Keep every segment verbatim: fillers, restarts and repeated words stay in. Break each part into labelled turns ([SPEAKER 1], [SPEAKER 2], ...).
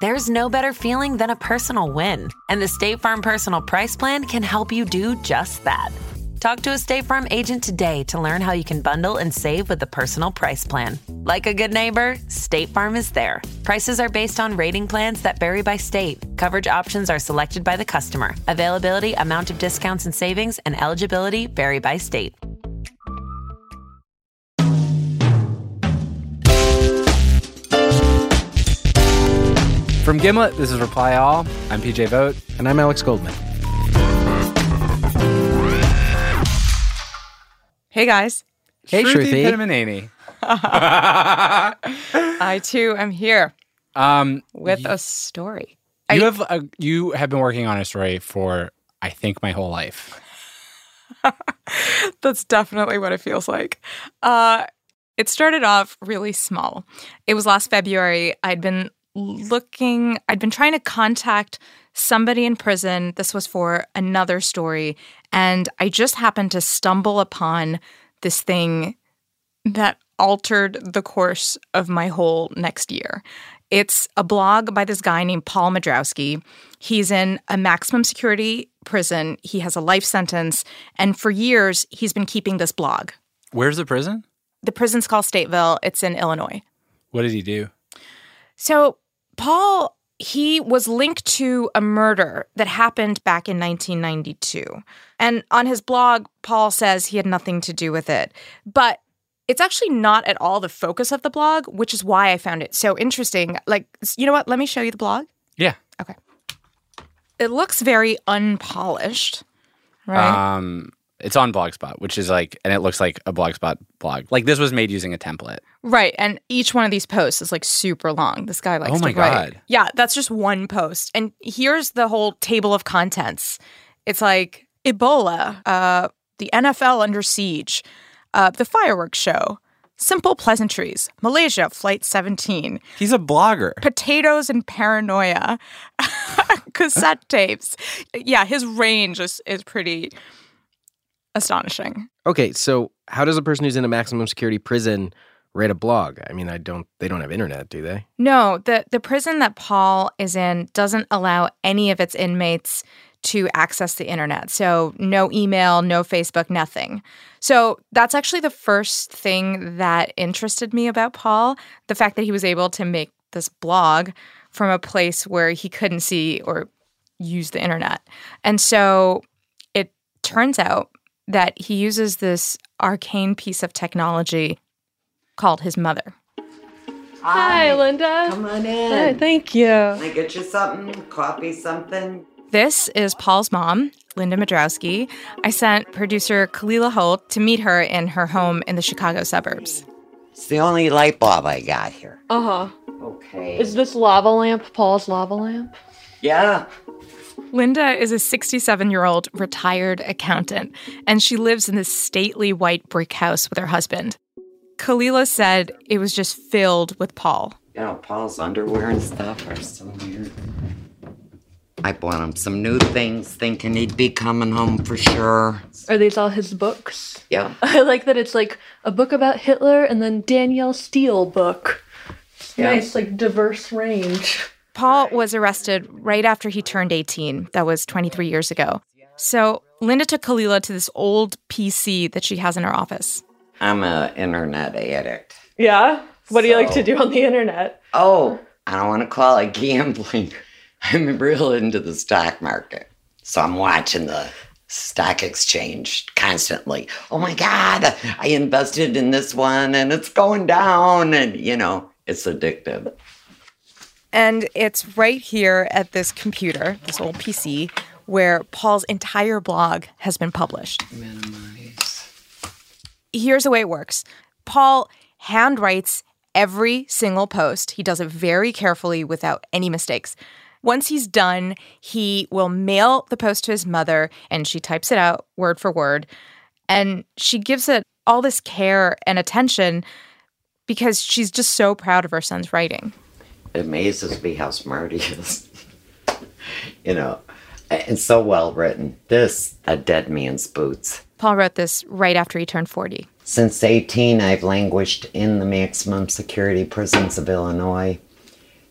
[SPEAKER 1] There's no better feeling than a personal win. And the State Farm Personal Price Plan can help you do just that. Talk to a State Farm agent today to learn how you can bundle and save with the Personal Price Plan. Like a good neighbor, State Farm is there. Prices are based on rating plans that vary by state. Coverage options are selected by the customer. Availability, amount of discounts and savings, and eligibility vary by state.
[SPEAKER 2] From Gimlet, this is Reply All. I'm P J Vogt.
[SPEAKER 3] And I'm Alex Goldman.
[SPEAKER 4] Hey, guys.
[SPEAKER 3] Hey, Shruti.
[SPEAKER 2] Pitamaneni.
[SPEAKER 4] I, too, am here
[SPEAKER 2] Um,
[SPEAKER 4] with
[SPEAKER 2] y-
[SPEAKER 4] a story.
[SPEAKER 2] You
[SPEAKER 4] I,
[SPEAKER 2] have a, you have been working on a story for, I think, my whole life.
[SPEAKER 4] That's definitely what it feels like. Uh, it started off really small. It was last February. I'd been looking, I'd been trying to contact somebody in prison. This was for another story. And I just happened to stumble upon this thing that altered the course of my whole next year. It's a blog by this guy named Paul Madrowski. He's in a maximum security prison. He has a life sentence. And for years, he's been keeping this blog.
[SPEAKER 2] Where's the prison?
[SPEAKER 4] The prison's called Stateville. It's in Illinois.
[SPEAKER 2] What did he do?
[SPEAKER 4] So Paul, he was linked to a murder that happened back in nineteen ninety-two. And on his blog, Paul says he had nothing to do with it. But it's actually not at all the focus of the blog, which is why I found it so interesting. Like, you know what? Let me show you the blog.
[SPEAKER 2] Yeah.
[SPEAKER 4] Okay. It looks very unpolished, right?
[SPEAKER 2] Um, it's on Blogspot, which is like, and it looks like a Blogspot blog. Like this was made using a template.
[SPEAKER 4] Right. And each one of these posts is like super long. This guy likes
[SPEAKER 2] Oh my
[SPEAKER 4] to write.
[SPEAKER 2] God.
[SPEAKER 4] Yeah, that's just one post. And here's the whole table of contents. It's like Ebola, uh, the N F L under siege, uh, the fireworks show, simple pleasantries, Malaysia, Flight seventeen.
[SPEAKER 2] He's a blogger.
[SPEAKER 4] Potatoes and paranoia, cassette tapes. Yeah, his range is, is pretty astonishing.
[SPEAKER 3] Okay, so how does a person who's in a maximum security prison write a blog? I mean, I don't. They don't have internet, do they?
[SPEAKER 4] No, the, the prison that Paul is in doesn't allow any of its inmates to access the internet. So no email, no Facebook, nothing. So that's actually the first thing that interested me about Paul, the fact that he was able to make this blog from a place where he couldn't see or use the internet. And so it turns out that he uses this arcane piece of technology called his mother.
[SPEAKER 5] Hi,
[SPEAKER 6] Hi,
[SPEAKER 5] Linda.
[SPEAKER 6] Come on in.
[SPEAKER 5] Hi, thank you.
[SPEAKER 6] Can I get you something? Coffee, something?
[SPEAKER 4] This is Paul's mom, Linda Madrowski. I sent producer Kalila Holt to meet her in her home in the Chicago suburbs.
[SPEAKER 6] It's the only light bulb I got here.
[SPEAKER 5] Uh-huh.
[SPEAKER 6] Okay.
[SPEAKER 5] Is this lava lamp Paul's lava lamp?
[SPEAKER 6] Yeah.
[SPEAKER 4] Linda is a sixty-seven-year-old retired accountant, and she lives in this stately white brick house with her husband. Kalila said it was just filled with Paul.
[SPEAKER 6] You know, Paul's underwear and stuff are so weird. I bought him some new things, thinking he'd be coming home for sure.
[SPEAKER 5] Are these all his books?
[SPEAKER 6] Yeah.
[SPEAKER 5] I like that it's like a book about Hitler and then Danielle Steele book. It's
[SPEAKER 6] Yeah.
[SPEAKER 5] nice, like diverse range.
[SPEAKER 4] Paul was arrested right after he turned eighteen. That was twenty-three years ago. So Linda took Kalila to this old P C that she has in her office.
[SPEAKER 6] I'm an internet addict.
[SPEAKER 5] Yeah? What do you like
[SPEAKER 6] So-
[SPEAKER 5] to do on the internet?
[SPEAKER 6] Oh, I don't want to call it gambling. I'm real into the stock market. So I'm watching the stock exchange constantly. Oh my God, I invested in this one and it's going down. And, you know, it's addictive.
[SPEAKER 4] And it's right here at this computer, this old P C, where Paul's entire blog has been published.
[SPEAKER 6] Minimize.
[SPEAKER 4] Here's the way it works. Paul handwrites every single post. He does it very carefully without any mistakes. Once he's done, he will mail the post to his mother, and she types it out word for word. And she gives it all this care and attention because she's just so proud of her son's writing.
[SPEAKER 6] It amazes me how smart he is. You know, and so well written. This, a dead man's boots.
[SPEAKER 4] Paul wrote this right after he turned forty.
[SPEAKER 6] Since eighteen, I've languished in the maximum security prisons of Illinois.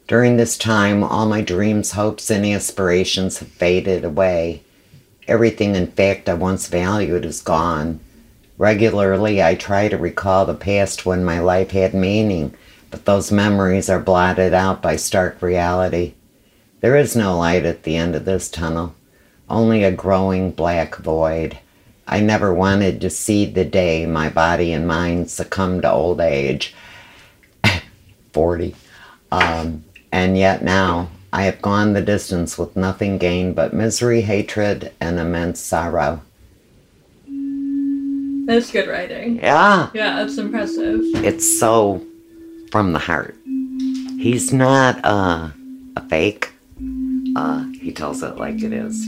[SPEAKER 6] During this time, all my dreams, hopes, and aspirations have faded away. Everything, in fact, I once valued is gone. Regularly, I try to recall the past when my life had meaning, but those memories are blotted out by stark reality. There is no light at the end of this tunnel, only a growing black void. I never wanted to see the day my body and mind succumb to old age. forty. Um, and yet now, I have gone the distance with nothing gained but misery, hatred, and immense sorrow.
[SPEAKER 5] That's good writing.
[SPEAKER 6] Yeah.
[SPEAKER 5] Yeah, that's impressive.
[SPEAKER 6] It's so from the heart. He's not uh, a fake. Uh, he tells it like it is.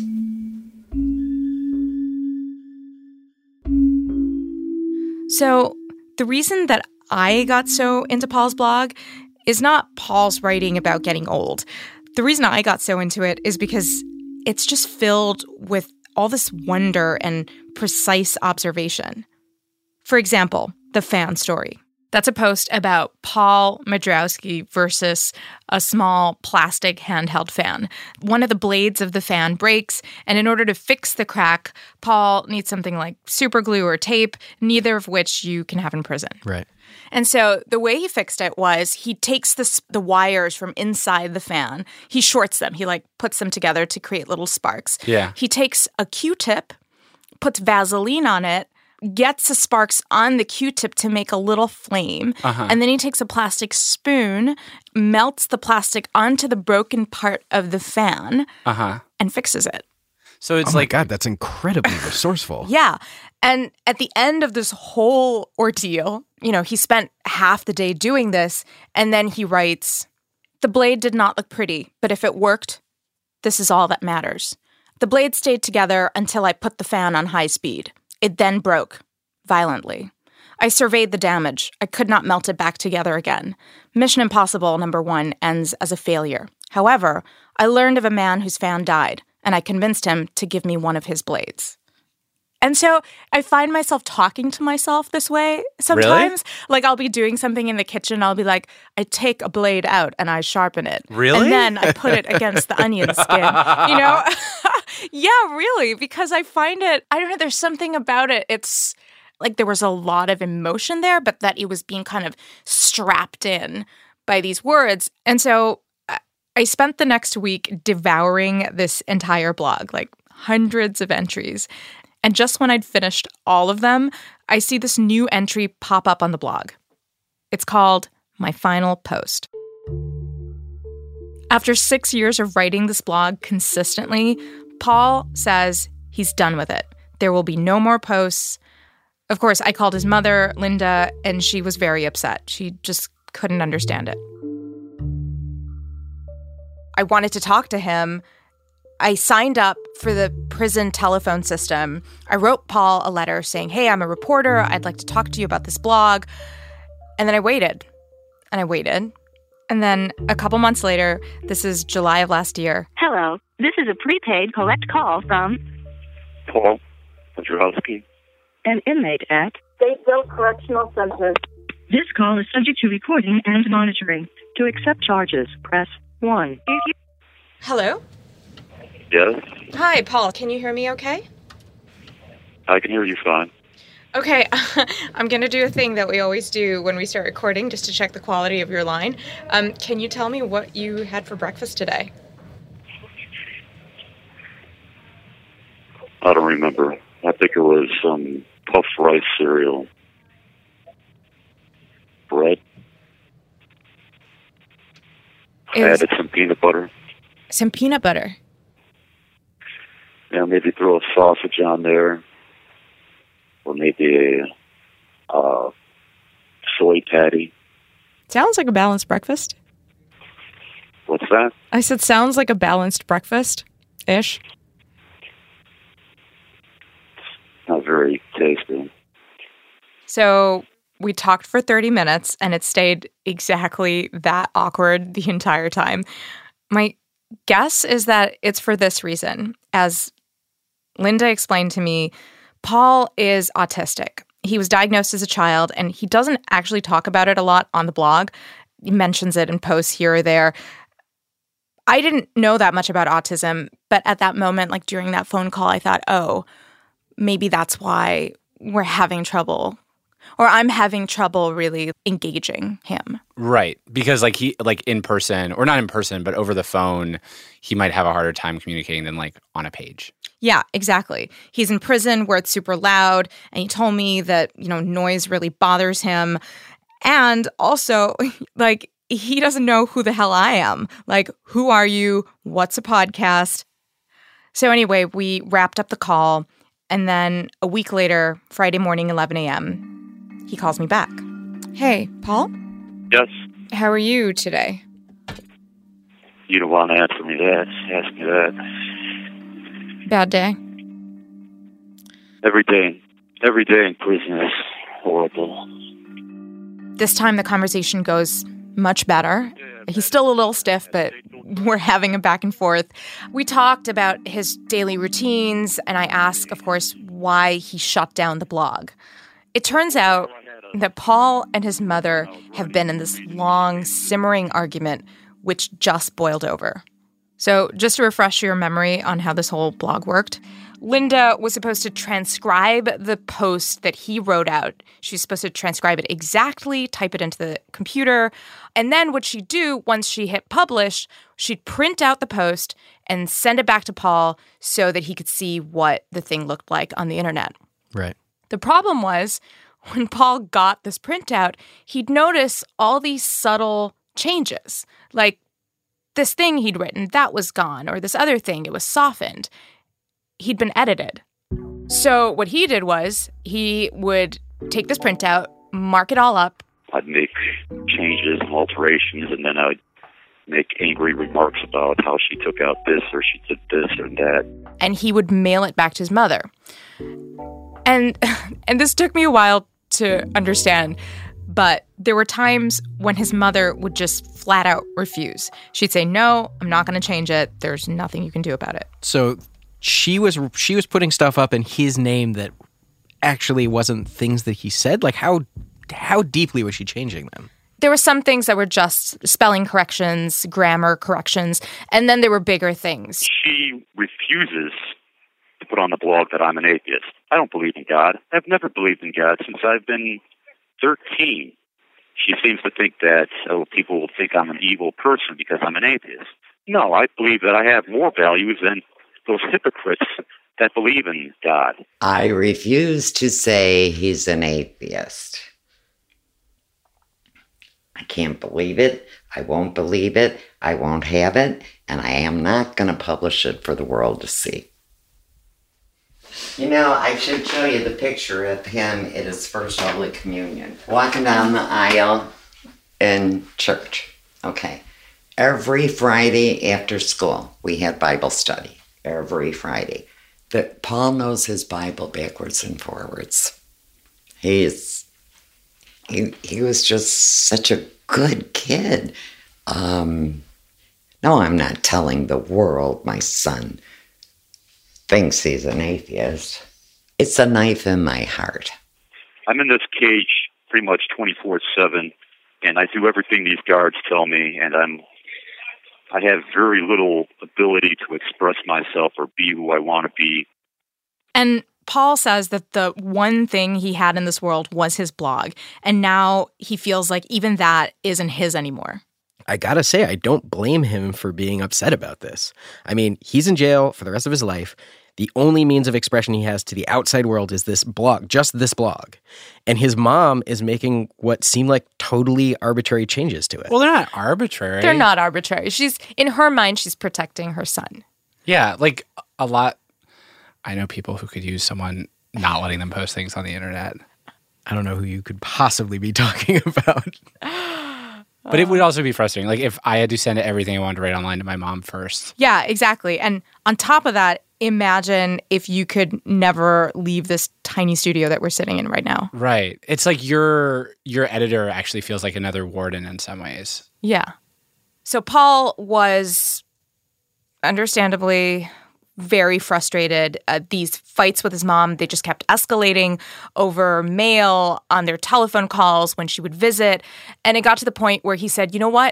[SPEAKER 4] So the reason that I got so into Paul's blog is not Paul's writing about getting old. The reason I got so into it is because it's just filled with all this wonder and precise observation. For example, the fan story. That's a post about Paul Madrowski versus a small plastic handheld fan. One of the blades of the fan breaks, and in order to fix the crack, Paul needs something like super glue or tape, neither of which you can have in prison.
[SPEAKER 3] Right.
[SPEAKER 4] And so the way he fixed it was he takes the, the wires from inside the fan, he shorts them, he like puts them together to create little sparks.
[SPEAKER 2] Yeah.
[SPEAKER 4] He takes a Q-tip, puts Vaseline on it, gets the sparks on the Q-tip to make a little flame,
[SPEAKER 2] uh-huh.
[SPEAKER 4] and then he takes a plastic spoon, melts the plastic onto the broken part of the fan,
[SPEAKER 2] uh-huh.
[SPEAKER 4] and fixes it.
[SPEAKER 2] So it's
[SPEAKER 3] oh
[SPEAKER 2] like,
[SPEAKER 3] my God, that's incredibly resourceful.
[SPEAKER 4] Yeah. And at the end of this whole ordeal, you know, he spent half the day doing this, and then he writes, "The blade did not look pretty, but if it worked, this is all that matters. The blade stayed together until I put the fan on high speed. It then broke, violently. I surveyed the damage. I could not melt it back together again. Mission Impossible number one ends as a failure. However, I learned of a man whose fan died, and I convinced him to give me one of his blades." And so I find myself talking to myself this way sometimes. Really? Like I'll be doing something in the kitchen. I'll be like, I take a blade out and I sharpen it.
[SPEAKER 2] Really?
[SPEAKER 4] And then I put it against the onion skin, you know? Yeah, really. Because I find it, I don't know, there's something about it. It's like there was a lot of emotion there, but that it was being kind of strapped in by these words. And so I spent the next week devouring this entire blog, like hundreds of entries. And just when I'd finished all of them, I see this new entry pop up on the blog. It's called My Final Post. After six years of writing this blog consistently, Paul says he's done with it. There will be no more posts. Of course, I called his mother, Linda, and she was very upset. She just couldn't understand it. I wanted to talk to him. I signed up for the prison telephone system. I wrote Paul a letter saying, hey, I'm a reporter. I'd like to talk to you about this blog. And then I waited. And I waited. And then a couple months later, this is July of last year.
[SPEAKER 7] Hello. This is a prepaid collect call from
[SPEAKER 8] Paul Madrowski,
[SPEAKER 7] an inmate at
[SPEAKER 9] Stateville Correctional Center.
[SPEAKER 7] This call is subject to recording and monitoring. To accept charges, press one.
[SPEAKER 4] Hello?
[SPEAKER 8] Yes?
[SPEAKER 4] Hi, Paul. Can you hear me okay?
[SPEAKER 8] I can hear you fine.
[SPEAKER 4] Okay, I'm going to do a thing that we always do when we start recording just to check the quality of your line. Um, can you tell me what you had for breakfast today?
[SPEAKER 8] I don't remember. I think it was some puffed rice cereal. Bread. I added some peanut butter.
[SPEAKER 4] Some peanut butter?
[SPEAKER 8] Yeah, maybe throw a sausage on there. Or maybe a uh, soy patty.
[SPEAKER 4] Sounds like a balanced breakfast.
[SPEAKER 8] What's that?
[SPEAKER 4] I said sounds like a balanced breakfast-ish.
[SPEAKER 8] Not very tasty.
[SPEAKER 4] So we talked for thirty minutes, and it stayed exactly that awkward the entire time. My guess is that it's for this reason. As Linda explained to me, Paul is autistic. He was diagnosed as a child, and he doesn't actually talk about it a lot on the blog. He mentions it in posts here or there. I didn't know that much about autism, but at that moment, like during that phone call, I thought, oh, maybe that's why we're having trouble, or I'm having trouble really engaging him.
[SPEAKER 2] Right. Because like he, like in person, or not in person, but over the phone, he might have a harder time communicating than like on a page.
[SPEAKER 4] Yeah, exactly. He's in prison where it's super loud, and he told me that, you know, noise really bothers him. And also, like, he doesn't know who the hell I am. Like, who are you? What's a podcast? So anyway, we wrapped up the call, and then a week later, Friday morning, eleven a.m., he calls me back. Hey, Paul?
[SPEAKER 8] Yes.
[SPEAKER 4] How are you today?
[SPEAKER 8] You don't want to answer me that. Ask me that.
[SPEAKER 4] Bad day?
[SPEAKER 8] Every day. Every day in prison is horrible.
[SPEAKER 4] This time the conversation goes much better. He's still a little stiff, but we're having a back and forth. We talked about his daily routines, and I asked, of course, why he shut down the blog. It turns out that Paul and his mother have been in this long, simmering argument, which just boiled over. So just to refresh your memory on how this whole blog worked, Linda was supposed to transcribe the post that he wrote out. She's supposed to transcribe it exactly, type it into the computer, and then what she'd do once she hit publish, she'd print out the post and send it back to Paul so that he could see what the thing looked like on the internet.
[SPEAKER 3] Right.
[SPEAKER 4] The problem was, when Paul got this printout, he'd notice all these subtle changes. Like, this thing he'd written, that was gone, or this other thing, it was softened. He'd been edited. So what he did was, he would take this printout, mark it all up.
[SPEAKER 8] I'd make changes and alterations, and then I'd make angry remarks about how she took out this, or she did this or that.
[SPEAKER 4] And he would mail it back to his mother. And and this took me a while to understand, but there were times when his mother would just flat out refuse. She'd say, no, I'm not going to change it. There's nothing you can do about it.
[SPEAKER 3] So she was she was putting stuff up in his name that actually wasn't things that he said? Like, how how deeply was she changing them?
[SPEAKER 4] There were some things that were just spelling corrections, grammar corrections, and then there were bigger things.
[SPEAKER 8] She refuses to put on the blog that I'm an atheist. I don't believe in God. I've never believed in God since I've been thirteen. She seems to think that oh, people will think I'm an evil person because I'm an atheist. No, I believe that I have more values than those hypocrites that believe in God.
[SPEAKER 6] I refuse to say he's an atheist. I can't believe it. I won't believe it. I won't have it. And I am not going to publish it for the world to see. You know, I should show you the picture of him at his first Holy Communion, walking down the aisle in church. Okay. Every Friday after school, we had Bible study. Every Friday. But Paul knows his Bible backwards and forwards. He's he he was just such a good kid. Um, no, I'm not telling the world my son thinks he's an atheist. It's a knife in my heart.
[SPEAKER 8] I'm in this cage pretty much twenty-four seven, and I do everything these guards tell me, and I'm I have very little ability to express myself or be who I want to be.
[SPEAKER 4] And Paul says that the one thing he had in this world was his blog, and now he feels like even that isn't his anymore.
[SPEAKER 3] I gotta say, I don't blame him for being upset about this. I mean, he's in jail for the rest of his life. The only means of expression he has to the outside world is this blog, just this blog. And his mom is making what seem like totally arbitrary changes to it.
[SPEAKER 2] Well, they're not arbitrary.
[SPEAKER 4] They're not arbitrary. She's, in her mind, she's protecting her son.
[SPEAKER 2] Yeah, like a lot. I know people who could use someone not letting them post things on the internet.
[SPEAKER 3] I don't know who you could possibly be talking about.
[SPEAKER 2] But it would also be frustrating. Like if I had to send everything I wanted to write online to my mom first.
[SPEAKER 4] Yeah, exactly. And on top of that, imagine if you could never leave this tiny studio that we're sitting in right now.
[SPEAKER 2] Right. It's like your your editor actually feels like another warden in some ways.
[SPEAKER 4] Yeah. So Paul was understandably very frustrated. Uh, these fights with his mom, they just kept escalating over mail, on their telephone calls when she would visit. And it got to the point where he said, you know what?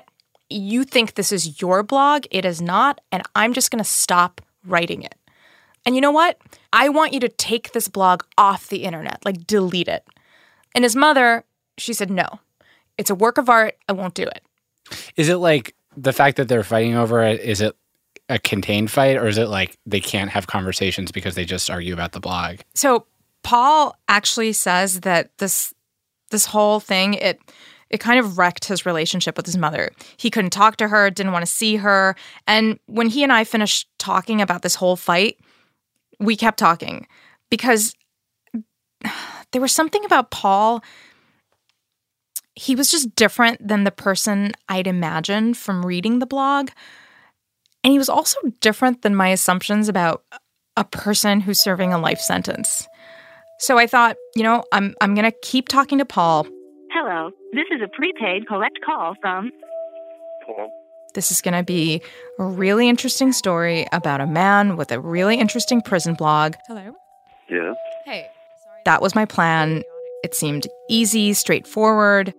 [SPEAKER 4] you think this is your blog. It is not, and I'm just going to stop writing it. And you know what? I want you to take this blog off the internet, like delete it. And his mother, she said, no, it's a work of art. I won't do it.
[SPEAKER 2] Is it like the fact that they're fighting over it, is it a contained fight, or is it like they can't have conversations because they just argue about the blog?
[SPEAKER 4] So Paul actually says that this this whole thing, it it kind of wrecked his relationship with his mother. He couldn't talk to her, didn't want to see her. And when he and I finished talking about this whole fight, we kept talking because there was something about Paul. He was just different than the person I'd imagined from reading the blog. And he was also different than my assumptions about a person who's serving a life sentence. So I thought, you know, I'm I'm going to keep talking to Paul.
[SPEAKER 9] Hello, this is a prepaid collect call from
[SPEAKER 8] Paul.
[SPEAKER 4] This is going to be a really interesting story about a man with a really interesting prison blog. Hello?
[SPEAKER 8] Yeah.
[SPEAKER 4] Hey. That was my plan. It seemed easy, straightforward.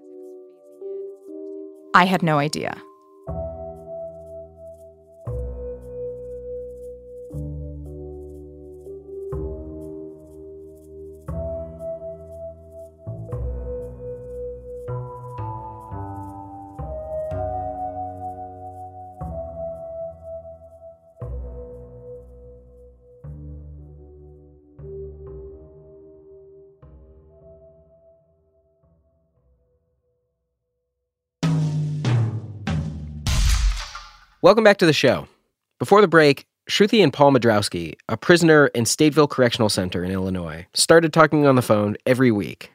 [SPEAKER 4] I had no idea.
[SPEAKER 3] Welcome back to the show. Before the break, Shruti and Paul Madrowski, a prisoner in Stateville Correctional Center in Illinois, started talking on the phone every week.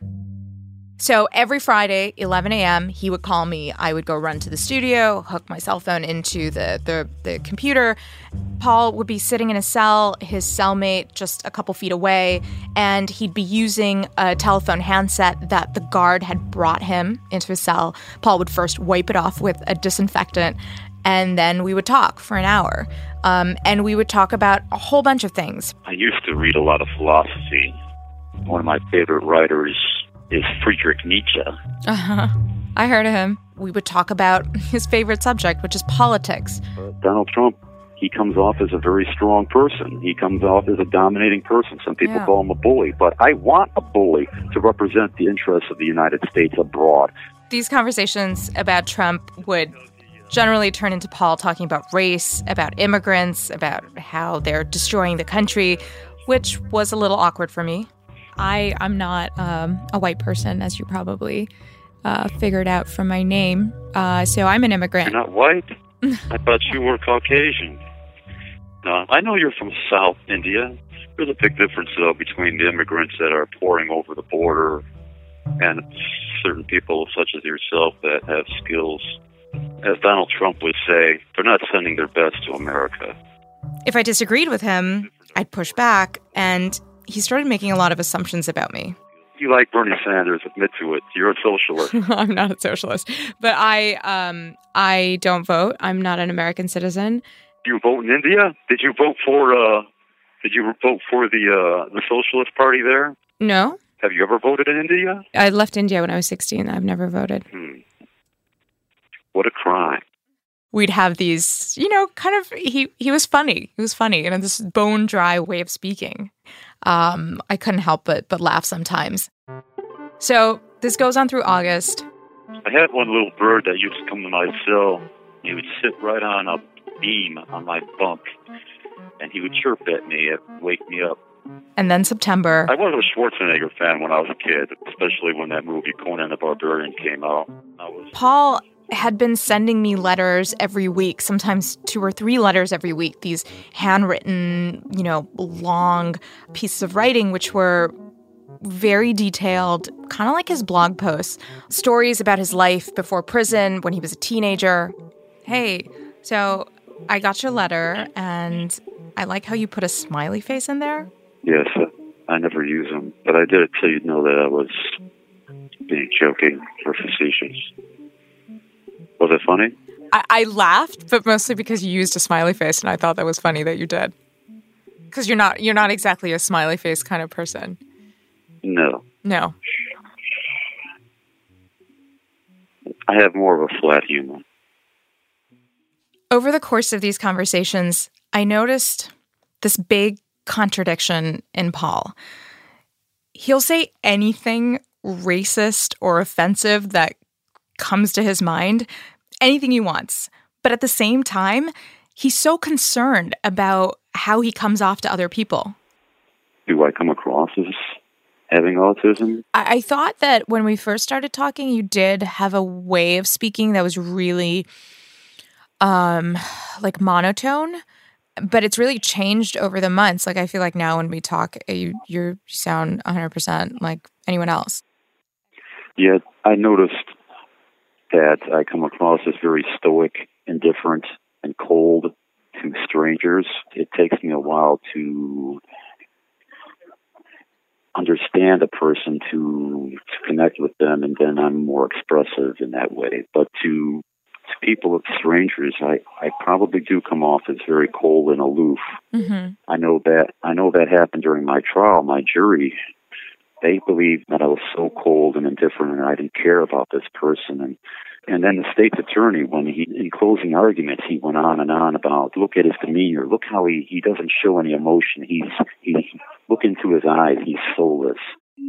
[SPEAKER 4] So every Friday, eleven a.m., he would call me. I would go run to the studio, hook my cell phone into the, the, the computer. Paul would be sitting in a cell, his cellmate just a couple feet away, and he'd be using a telephone handset that the guard had brought him into his cell. Paul would first wipe it off with a disinfectant, and then we would talk for an hour. Um, and we would talk about a whole bunch of things.
[SPEAKER 8] I used to read a lot of philosophy. One of my favorite writers is Friedrich Nietzsche.
[SPEAKER 4] Uh-huh. I heard of him. We would talk about his favorite subject, which is politics.
[SPEAKER 8] Uh, Donald Trump, he comes off as a very strong person. He comes off as a dominating person. Some people
[SPEAKER 4] Yeah.
[SPEAKER 8] call him a bully. But I want a bully to represent the interests of the United States abroad.
[SPEAKER 4] These conversations about Trump would generally turn into Paul talking about race, about immigrants, about how they're destroying the country, which was a little awkward for me. I, I'm not um, a white person, as you probably uh, figured out from my name. Uh, so I'm an immigrant.
[SPEAKER 8] You're not white? I thought you were Caucasian. No, I know you're from South India. There's a big difference, though, between the immigrants that are pouring over the border and certain people such as yourself that have skills. As Donald Trump would say, they're not sending their best to America.
[SPEAKER 4] If I disagreed with him, I'd push back, and he started making a lot of assumptions about me.
[SPEAKER 8] You like Bernie Sanders, admit to it. You're a socialist.
[SPEAKER 4] I'm not a socialist, but I um I don't vote. I'm not an American citizen.
[SPEAKER 8] Do you vote in India? Did you vote for uh did you vote for the uh the Socialist Party there?
[SPEAKER 4] No.
[SPEAKER 8] Have you ever voted in India?
[SPEAKER 4] I left India when I was sixteen. I've never voted.
[SPEAKER 8] Hmm. What a crime.
[SPEAKER 4] We'd have these, you know, kind of, he, he was funny. He was funny in this bone dry way of speaking. Um, I couldn't help but, but laugh sometimes. So this goes on through August.
[SPEAKER 8] I had one little bird that used to come to my cell. He would sit right on a beam on my bunk, and he would chirp at me and wake me up.
[SPEAKER 4] And then September.
[SPEAKER 8] I was a Schwarzenegger fan when I was a kid, especially when that movie Conan the Barbarian came out. I was
[SPEAKER 4] Paul had been sending me letters every week, sometimes two or three letters every week, these handwritten, you know, long pieces of writing, which were very detailed, kind of like his blog posts, stories about his life before prison, when he was a teenager. Hey, so I got your letter, and I like how you put a smiley face in there.
[SPEAKER 8] Yes, uh, I never use them, but I did it so you'd know that I was being joking or facetious. Was it funny?
[SPEAKER 4] I, I laughed, but mostly because you used a smiley face, and I thought that was funny that you did. Because you're not you're not exactly a smiley face kind of person.
[SPEAKER 8] No.
[SPEAKER 4] No.
[SPEAKER 8] I have more of a flat humor.
[SPEAKER 4] over the course of these conversations, I noticed this big contradiction in Paul. He'll say anything racist or offensive that comes to his mind, anything he wants. But at the same time, he's so concerned about how he comes off to other people.
[SPEAKER 8] Do I come across as having autism?
[SPEAKER 4] I, I thought that when we first started talking, you did have a way of speaking that was really um, like monotone, but it's really changed over the months. Like, I feel like now when we talk, you, you're, you sound one hundred percent like anyone else.
[SPEAKER 8] Yeah, I noticed that I come across as very stoic, indifferent, and cold to strangers. It takes me a while to understand a person, to, to connect with them, and then I'm more expressive in that way. But to, to people, strangers, I, I probably do come off as very cold and aloof.
[SPEAKER 4] Mm-hmm.
[SPEAKER 8] I know that I know that happened during my trial. My jury, they believed that I was so cold and indifferent and I didn't care about this person. And and then the state's attorney, when he, in closing arguments, he went on and on about, look at his demeanor, look how he, he doesn't show any emotion. He's, he, look into his eyes, he's soulless.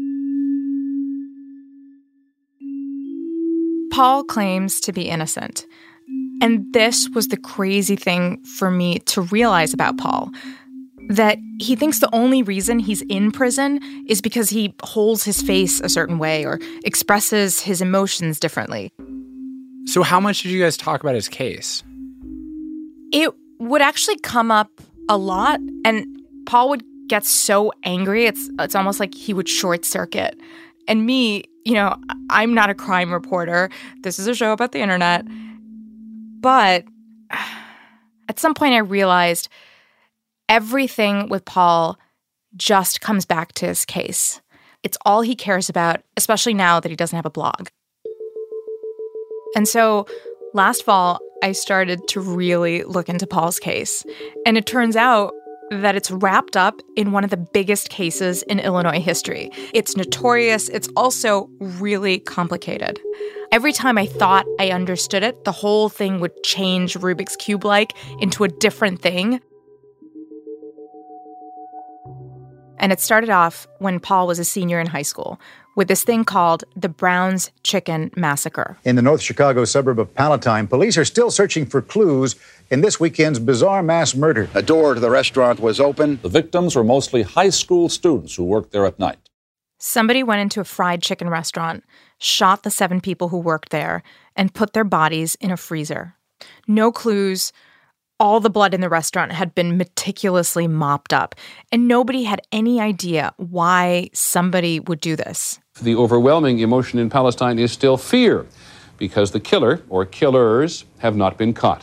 [SPEAKER 4] Paul claims to be innocent. And this was the crazy thing for me to realize about Paul, that he thinks the only reason he's in prison is because he holds his face a certain way or expresses his emotions differently.
[SPEAKER 2] So how much did you guys talk about his case?
[SPEAKER 4] It would actually come up a lot, and Paul would get so angry, it's it's almost like he would short circuit. And me, you know, I'm not a crime reporter. This is a show about the internet. But at some point I realized everything with Paul just comes back to his case. It's all he cares about, especially now that he doesn't have a blog. And so last fall, I started to really look into Paul's case. And it turns out that it's wrapped up in one of the biggest cases in Illinois history. It's notorious. It's also really complicated. Every time I thought I understood it, the whole thing would change Rubik's Cube-like into a different thing. And it started off when Paul was a senior in high school with this thing called the Brown's Chicken Massacre.
[SPEAKER 10] In the North Chicago suburb of Palatine, police are still searching for clues in this weekend's bizarre mass murder.
[SPEAKER 11] A door to the restaurant was open.
[SPEAKER 12] The victims were mostly high school students who worked there at night.
[SPEAKER 4] Somebody went into a fried chicken restaurant, shot the seven people who worked there, and put their bodies in a freezer. No clues. All the blood in the restaurant had been meticulously mopped up, and nobody had any idea why somebody would do this.
[SPEAKER 12] The overwhelming emotion in Palestine is still fear, because the killer, or killers, have not been caught.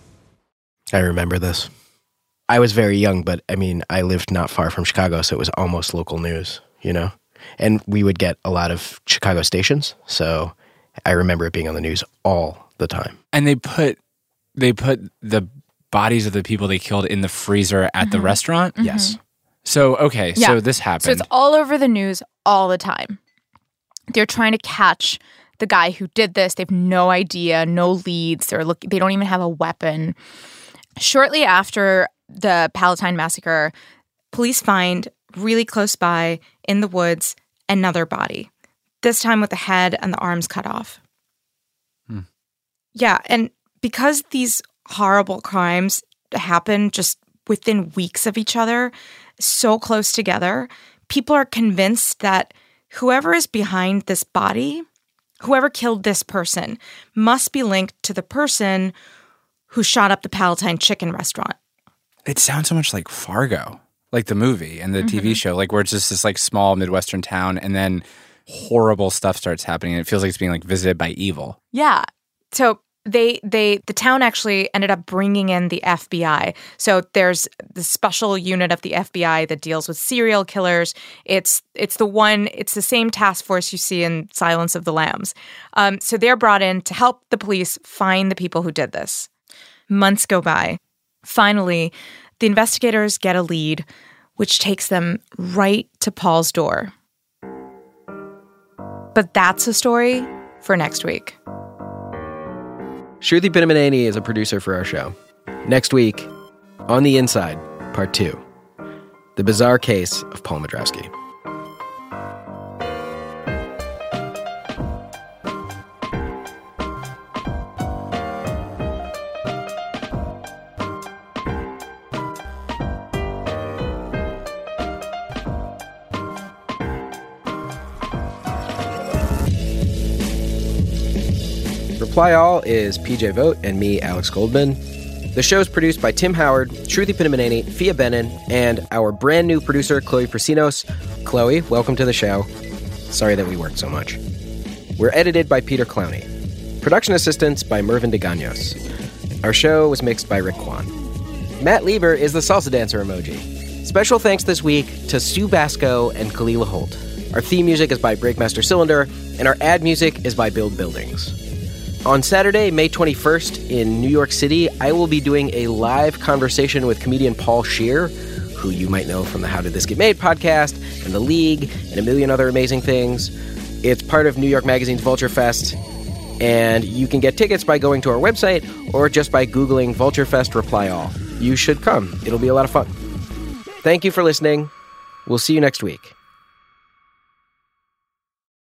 [SPEAKER 3] I remember this. I was very young, but I mean, I lived not far from Chicago, so it was almost local news, you know? And we would get a lot of Chicago stations, so I remember it being on the news all the time.
[SPEAKER 2] And they put they put the bodies of the people they killed in the freezer at mm-hmm. the restaurant?
[SPEAKER 4] Mm-hmm.
[SPEAKER 3] Yes.
[SPEAKER 2] So, okay,
[SPEAKER 4] yeah.
[SPEAKER 2] so this happened.
[SPEAKER 4] So it's all over the news all the time. They're trying to catch the guy who did this. They have no idea, no leads. They're look, they don't even have a weapon. Shortly after the Palatine massacre, police find really close by in the woods another body, this time with the head and the arms cut off. Hmm. Yeah, and because these horrible crimes happen just within weeks of each other, so close together, people are convinced that whoever is behind this body, whoever killed this person, must be linked to the person who shot up the Palatine chicken restaurant.
[SPEAKER 2] It sounds so much like Fargo, like the movie and the mm-hmm. T V show, like where it's just this like small Midwestern town and then horrible stuff starts happening and it feels like it's being like visited by evil.
[SPEAKER 4] Yeah. So They, they, the town actually ended up bringing in the F B I. So there's the special unit of the F B I that deals with serial killers. It's, it's the one, it's the same task force you see in Silence of the Lambs. Um, so they're brought in to help the police find the people who did this. Months go by. Finally, the investigators get a lead, which takes them right to Paul's door. But that's a story for next week.
[SPEAKER 3] Shruti Pinnamaneni is a producer for our show. Next week, On the Inside, Part two. The Bizarre Case of Paul Madrowski. Reply All is P J Vogt and me, Alex Goldman. The show's produced by Tim Howard, Shruti Pinamaneni, Fia Benin, and our brand new producer, Chloe Prasinos. Chloe, welcome to the show. Sorry that we worked so much. We're edited by Peter Clowney. Production assistance by Mervyn DeGanos. Our show was mixed by Rick Kwan. Matt Lieber is the salsa dancer emoji. Special thanks this week to Sue Basco and Kalila Holt. Our theme music is by Breakmaster Cylinder, and our ad music is by Build Buildings. On Saturday, May twenty-first, in New York City, I will be doing a live conversation with comedian Paul Scheer, who you might know from the How Did This Get Made podcast, and The League, and a million other amazing things. It's part of New York Magazine's Vulture Fest, and you can get tickets by going to our website or just by Googling Vulture Fest Reply All. You should come. It'll be a lot of fun. Thank you for listening. We'll see you next week.